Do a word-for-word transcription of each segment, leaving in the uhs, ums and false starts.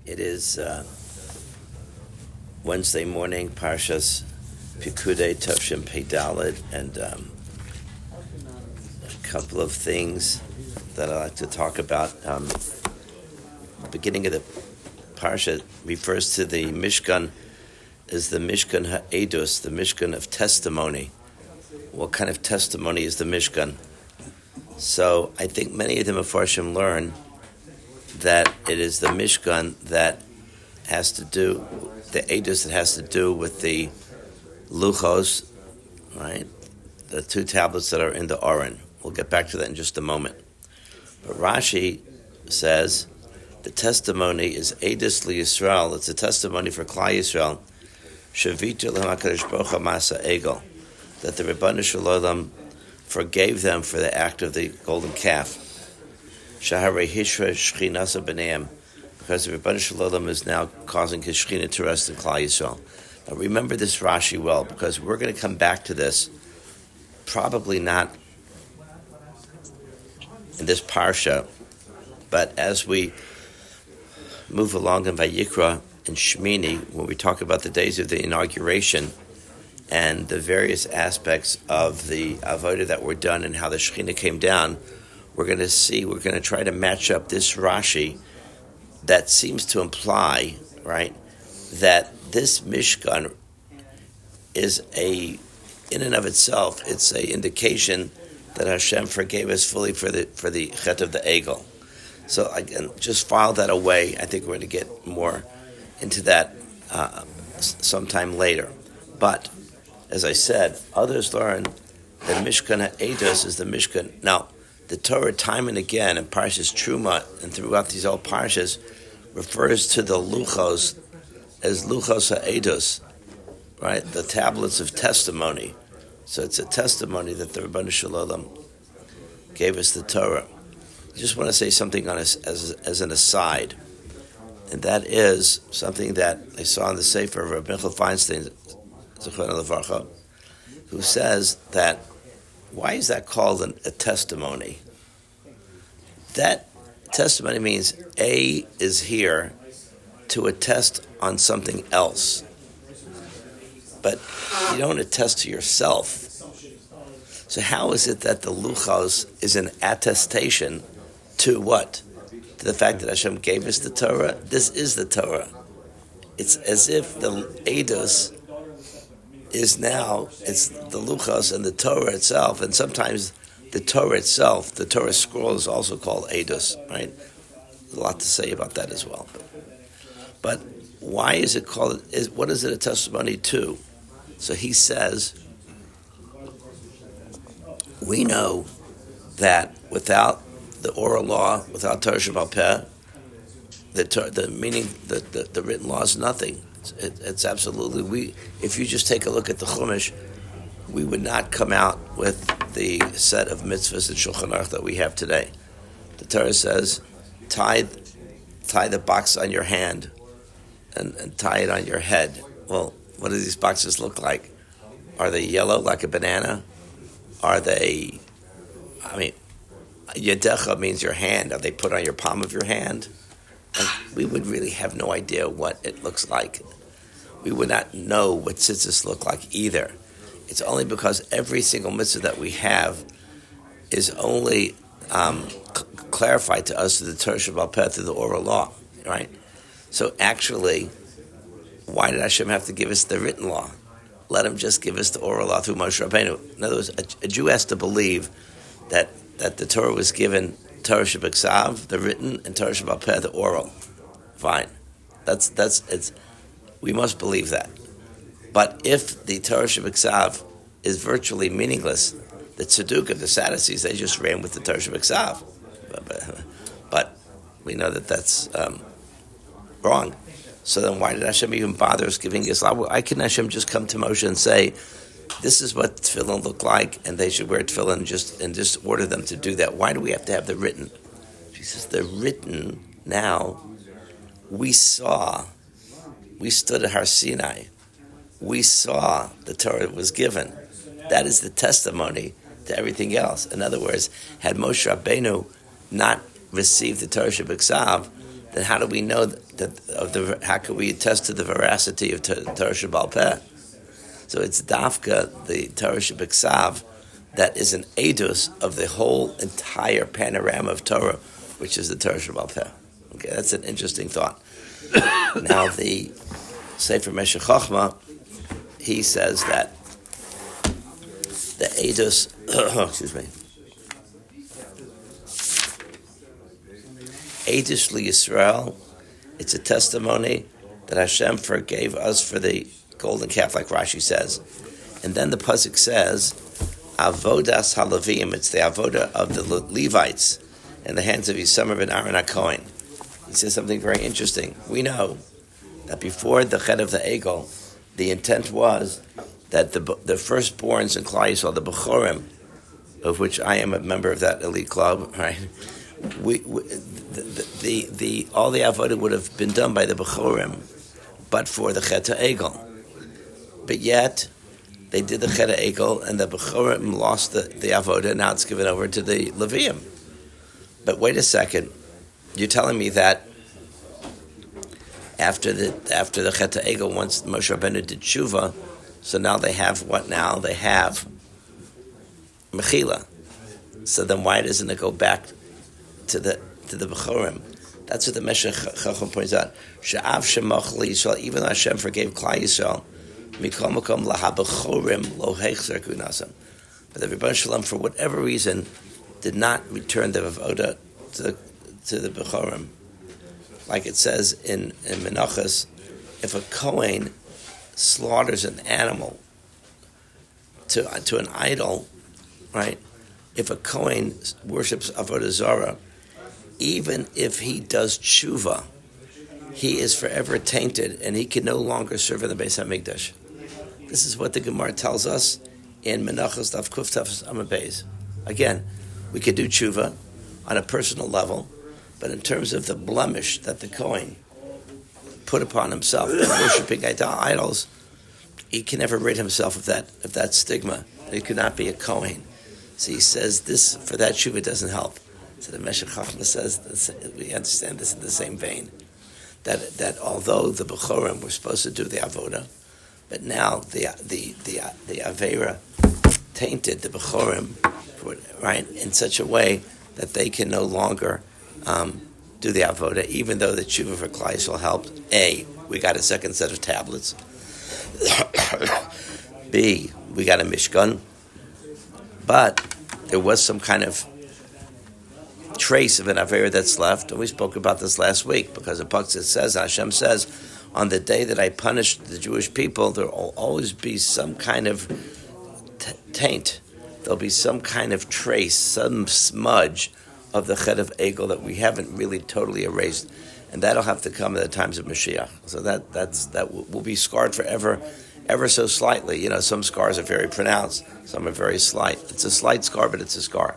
It is uh, Wednesday morning, Parshas Pikudei Tavshim Pei Dalet, and um, a couple of things that I like to talk about. Um, the beginning of the Parsha refers to the Mishkan as the Mishkan Ha'edus, the Mishkan of testimony. What kind of testimony is the Mishkan? So I think many of the Mefarshim learn that it is the Mishkan that has to do, the Edus that has to do with the Luchos, right? The two tablets that are in the Aron. We'll get back to that in just a moment. But Rashi says the testimony is Edus li Yisrael. It's a testimony for Klal Yisrael. Shavitu l'HaKadosh Baruch Hu Masa Egel, that the Rebbeinu Shalom forgave them for the act of the golden calf. Shaharei Hishra Shechinasa B'neim, because the Rebbeinu Shalom is now causing his Shechina to rest in Klal Yisrael. Now remember this Rashi well, because we're going to come back to this, probably not in this Parsha, but as we move along in Vayikra and Shmini, when we talk about the days of the inauguration and the various aspects of the avodah that were done and how the Shechina came down, we're going to see, we're going to try to match up this Rashi that seems to imply, right, that this Mishkan is a, in and of itself, it's an indication that Hashem forgave us fully for the for the Chet of the Egel. So again, just file that away. I think we're going to get more into that uh, sometime later. But as I said, others learn that Mishkan HaEdos is the Mishkan. Now, the Torah, time and again, in Parshas Truma and throughout these old Parshas, refers to the Luchos as Luchos HaEdos, right? The tablets of testimony. So it's a testimony that the Rebbeinu Shalom gave us the Torah. I just want to say something on as, as, as an aside, and that is something that I saw in the Sefer of Rabbi Michal Feinstein, Zechron Levarcha, who says that, why is that called an, a testimony? That testimony means A is here to attest on something else. But you don't attest to yourself. So how is it that the Luchos is an attestation to what? To the fact that Hashem gave us the Torah? This is the Torah. It's as if the Eidos is now, it's the Luchos and the Torah itself, and sometimes the Torah itself, the Torah scroll is also called Eidos, right? There's a lot to say about that as well. But why is it called, is, what is it a testimony to? So he says, we know that without the oral law, without Torah Sheba'al Peh, the, the meaning, the, the, the written law is nothing. It, it's absolutely, we. If you just take a look at the Chumash, we would not come out with the set of mitzvahs and Shulchan Aruch that we have today. The Torah says, tie, tie the box on your hand and, and tie it on your head. Well, what do these boxes look like? Are they yellow like a banana? Are they, I mean, Yedecha means your hand. Are they put on your palm of your hand? And we would really have no idea what it looks like. We would not know what tzitzis look like either. It's only because every single mitzvah that we have is only um, c- clarified to us through the Torah Sheba'al Peh, through the oral law, right? So actually, why did Hashem have to give us the written law? Let him just give us the oral law through Moshe Rabbeinu. In other words, a, a Jew has to believe that, that the Torah was given Torah Shebeksav, the written, and Torah Sheba'al Peh, the oral. Fine. That's, that's, it's, we must believe that. But if the Torah Shebeksav is virtually meaningless, the Tzaddukim, the Sadducees, they just ran with the Torah Shebeksav. But, but, but we know that that's um, wrong. So then why did Hashem even bother us giving Islam? Why couldn't Hashem just come to Moshe and say, this is what tefillin look like, and they should wear tefillin and just, and just order them to do that? Why do we have to have the written? She says, the written now, we saw, we stood at Har Sinai. We saw the Torah was given. That is the testimony to everything else. In other words, had Moshe Rabbeinu not received the Torah Shebeksav, then how do we know that of the? How can we attest to the veracity of Torah Shebal Peh? So it's Dafka, the Torah Shebiksav, that is an edus of the whole entire panorama of Torah, which is the Torah Shebal Peh. Okay, that's an interesting thought. Now the Sefer Meshech Chochmah, he says that the edus, excuse me, edus LiYisrael, it's a testimony that Hashem forgave us for the golden calf, like Rashi says. And then the pasuk says, Avodas HaLevim, it's the avoda of the Levites in the hands of Yisamar ben Aaron HaKohen. He says something very interesting. We know that before the Chet of the Egel, the intent was that the the firstborns in Klal Yisrael, the Bechorim, of which I am a member of that elite club, right? We, we the, the the all the avodah would have been done by the Bechorim, but for the Chet Egel. But yet they did the Chet Egel, and the Bechorim lost the, the avodah. Now it's given over to the Levium. But wait a second, you're telling me that after the after the Chet Egel, once Moshe Rabbeinu did tshuva, so now they have what? Now they have Mechila. So then why doesn't it go back to the to the Bechorim? That's what the Meshech Chochmah points out. She'av shemach Yisrael, even though Hashem forgave Klal Yisrael, mikol makom lahabechorim lo heichzer kunasam. But the Rebbeinu Shalom, for whatever reason, did not return the avoda to the to the Bechorim. Like it says in, in Menachos, if a Kohen slaughters an animal to to an idol, right? If a Kohen worships Avodah Zarah, even if he does tshuva, he is forever tainted, and he can no longer serve in the Beis Hamikdash. This is what the Gemara tells us in Menachos Daf Kuf Taf Amud Beis. Again, we could do tshuva on a personal level, but in terms of the blemish that the Kohen put upon himself, worshiping idols, he can never rid himself of that of that stigma. He could not be a Kohen. So he says this for that tshuva doesn't help. So the Meshech Chochmah says we understand this in the same vein, that that although the Bechorim were supposed to do the avoda, but now the the the the avera tainted the Bechorim, right, in such a way that they can no longer um, do the avoda, even though the tshuva for Klal Yisrael helped. A, we got a second set of tablets. B, we got a Mishkan. But there was some kind of trace of an avera that's left, and we spoke about this last week, because the Pasuk says, Hashem says, on the day that I punish the Jewish people, there will always be some kind of t- taint. There'll be some kind of trace, some smudge of the Chet of Egel that we haven't really totally erased, and that'll have to come at the times of Mashiach. So that that's that will, will be scarred forever, ever so slightly. You know, some scars are very pronounced, some are very slight. It's a slight scar, but it's a scar.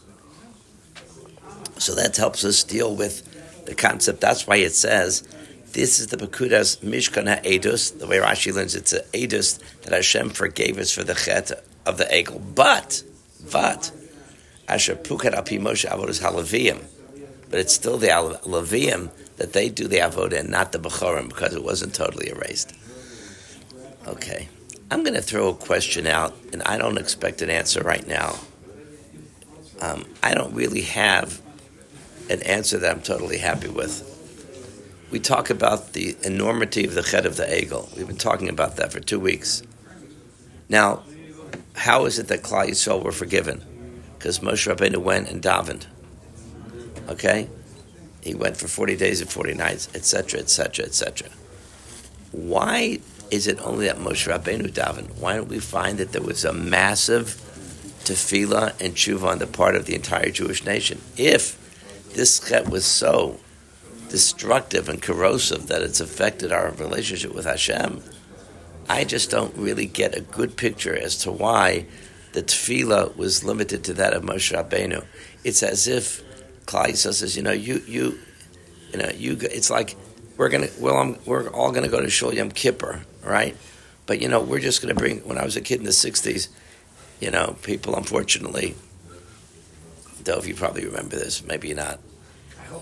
So that helps us deal with the concept. That's why it says, this is the Pekudas Mishkan HaEdus. The way Rashi learns, it's an Edus that Hashem forgave us for the Chet of the Egel. But, but, Asher Pukat Api Moshe Avodas HaLevim. But it's still the Levium that they do the Avodah and not the Bechorim, because it wasn't totally erased. Okay. I'm going to throw a question out, and I don't expect an answer right now. Um, I don't really have an answer that I'm totally happy with. We talk about the enormity of the Chet of the Egel. We've been talking about that for two weeks. Now, how is it that Klal Yisrael were forgiven? Because Moshe Rabbeinu went and davened. Okay? He went for forty days and forty nights, et cetera, et cetera, et cetera. Why is it only that Moshe Rabbeinu davened? Why don't we find that there was a massive tefillah and tshuva on the part of the entire Jewish nation? If this Chet was so destructive and corrosive that it's affected our relationship with Hashem, I just don't really get a good picture as to why the tefillah was limited to that of Moshe Rabbeinu. It's as if Klal Yisrael says, you know, you, you, you know, you. It's like we're gonna, well, I'm, we're all gonna go to Shul Yom Kippur, right? But you know, we're just gonna bring. When I was a kid in the sixties, you know, people unfortunately, Dov, you probably remember this, maybe not. I hope I do.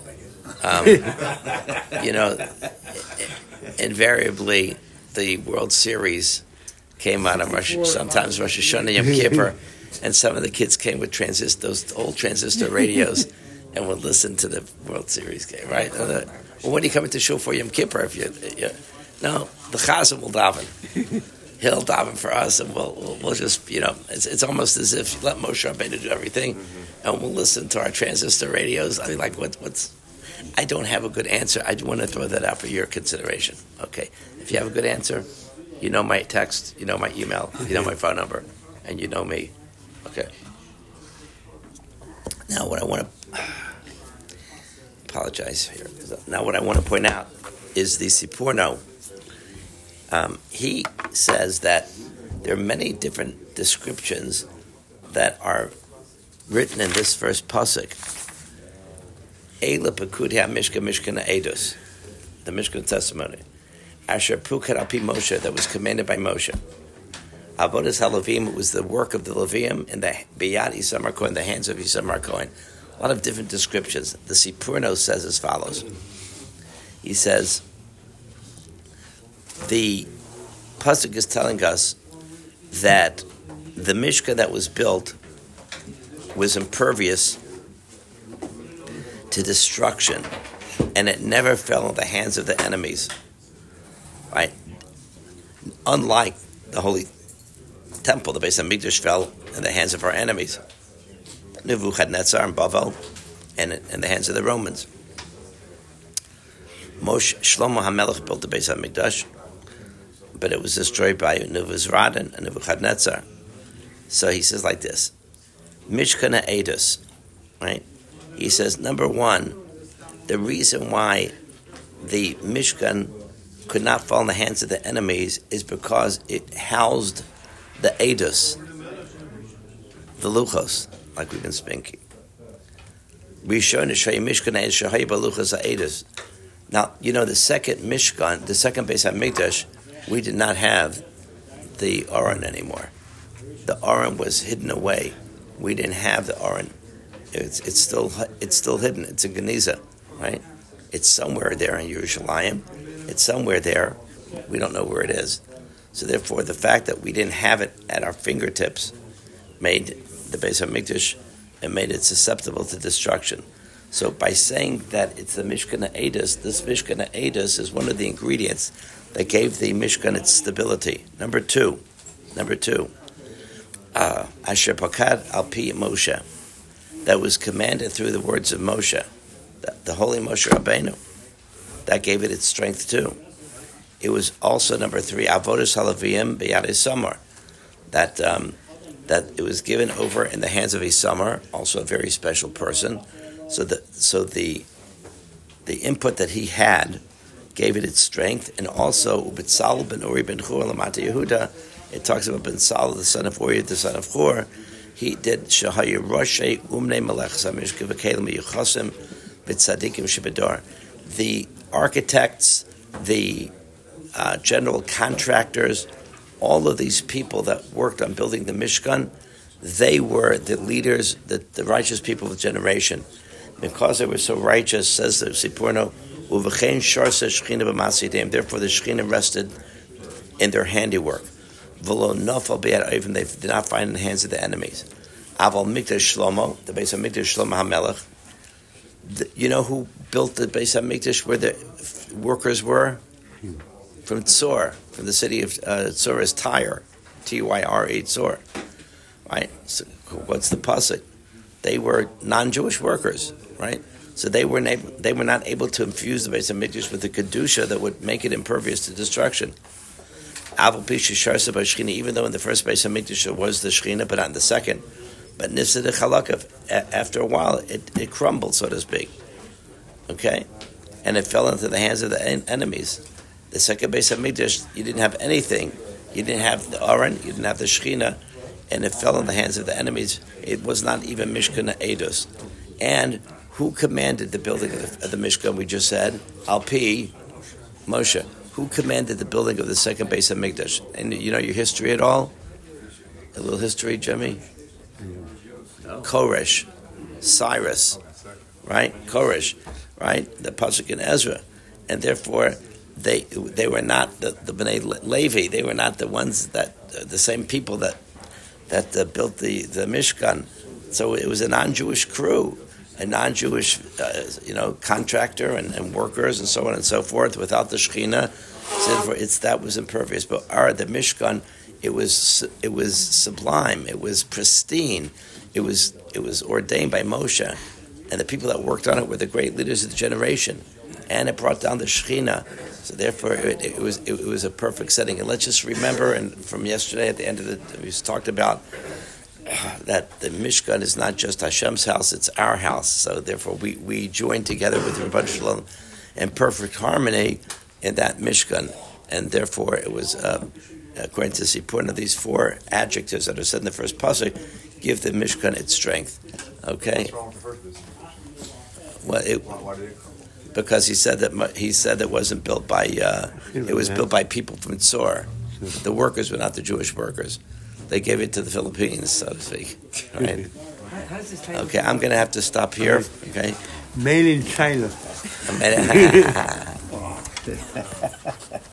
Um, you know, invariably, the World Series came out of Rosh, sometimes Rosh Hashanah, Yom Kippur, and some of the kids came with transistor, those old transistor radios, and would listen to the World Series game, right? Well, when are you coming to shul for Yom Kippur? If you, you no, the Chazan will daven. He'll daven for us, and we'll, we'll we'll just, you know, it's it's almost as if you let Moshe Rabbeinu do everything, mm-hmm. and we'll listen to our transistor radios. I mean, like, what what's? I don't have a good answer. I want to throw that out for your consideration. Okay, if you have a good answer, you know my text, you know my email, you know my phone number, and you know me. Okay. Now, what I want to apologize here. Now, what I want to point out is the Sipurno. Um, he says that there are many different descriptions that are written in this first pasuk. Eila Pekudi HaMishkan Mishkan Eidos, the Mishkan testimony. Asher Pukad Al Pi Moshe, that was commanded by Moshe. Avodas HaLevim was the work of the Levium in the Beyad Isamar Kohen, in the hands of Isamar Kohen. A lot of different descriptions. The Sipurno says as follows. He says, the pasuk is telling us that the Mishkan that was built was impervious to destruction, and it never fell in the hands of the enemies. Right? Unlike the Holy Temple, the Beis HaMikdash fell in the hands of our enemies, Nebuchadnezzar and Bavel, and in the hands of the Romans. Moshe Shlomo HaMelech built the Beis HaMikdash, but it was destroyed by Nebuzaradan and Nebuchadnezzar. So he says like this, Mishkan Eidos, right? He says, number one, the reason why the Mishkan could not fall in the hands of the enemies is because it housed the Eidos, the Luchos, like we've been speaking. Now, you know, the second Mishkan, the second Beis HaMikdash, we did not have the Aron anymore. The Aron was hidden away. We didn't have the Aron. It's it's still it's still hidden. It's in Geniza, right? It's somewhere there in Yerushalayim. It's somewhere there. We don't know where it is. So therefore, the fact that we didn't have it at our fingertips made the Beis HaMikdash and made it susceptible to destruction. So by saying that it's the Mishkan Eidos, this Mishkan Eidos is one of the ingredients that gave the Mishkan its stability. Number two, number two, uh, Asher Pakad Al Pi Moshe, that was commanded through the words of Moshe, the, the holy Moshe Rabbeinu, that gave it its strength too. It was also number three, Avodas HaLevim B'Yad Isamar, that um, that it was given over in the hands of Isamar, also a very special person. So the so the the input that he had gave it its strength, and also Ubitzal ben Uri ben Chur Lamata Yehuda. It talks about Ben Sal, the son of Uri, the son of Chur. He did Shahaya Roshei Umnei Melech Samishka V'Kelim Yuchasim V'Tzadikim Shebedar. The architects, the uh, general contractors, all of these people that worked on building the Mishkan, they were the leaders, the, the righteous people of the generation. Because they were so righteous, says the Sipurno, Uvechein Sharsa Shechina B'Masidem. Therefore, the Shechina rested in their handiwork. V'lo Nofal B'Yad Oivim. They did not find in the hands of the enemies. Aval Mikdash Shlomo, the Beis HaMikdash Shlomo HaMelech. The, you know who built the Beis HaMikdash where the workers were? From Tzor, from the city of uh, Tzor is Tyre, T Y R E, Tzor. Right? So what's the pasuk? They were non-Jewish workers, right? So they were able, they were not able to infuse the Beis HaMikdash with the kedusha that would make it impervious to destruction. Even though in the first Beis HaMikdash was the Shechina, but not in the second. But Nifsa de Chalakav, after a while, it, it crumbled, so to speak. Okay? And it fell into the hands of the en- enemies. The second Beis HaMikdash, you didn't have anything. You didn't have the Aron, you didn't have the Shechina, and it fell in the hands of the enemies. It was not even Mishkan Eidos. And who commanded the building of the, of the Mishkan? We just said Al Pi Moshe. Who commanded the building of the second Beis HaMikdash? And you know your history at all? A little history, Jimmy? No. Koresh, Cyrus, right? Koresh, right? The pasuk in Ezra, and therefore they they were not the, the Bnei Levi. They were not the ones that uh, the same people that that uh, built the, the Mishkan. So it was a non-Jewish crew, a non-Jewish uh, you know contractor and, and workers and so on and so forth. Without the Shekhinah, so therefore it's that was impervious. But our the Mishkan, it was it was sublime. It was pristine. It was it was ordained by Moshe, and the people that worked on it were the great leaders of the generation. And it brought down the Shekhinah. So therefore, it, it was it, it was a perfect setting. And let's just remember, and from yesterday at the end of the, we talked about uh, that the Mishkan is not just Hashem's house; it's our house. So therefore, we we join together with Rabban Shalom in perfect harmony in that Mishkan. And therefore, it was uh, according to Sipurna of these four adjectives that are said in the first pasuk, give the Mishkan its strength. Okay. What's wrong with the first business? Well, it. Why, why did it come? Because he said that he said it wasn't built by uh, it was built by people from Tzor. The workers were not the Jewish workers. They gave it to the Philippines, so to speak. Right? Okay, I'm going to have to stop here. Okay. Made in China.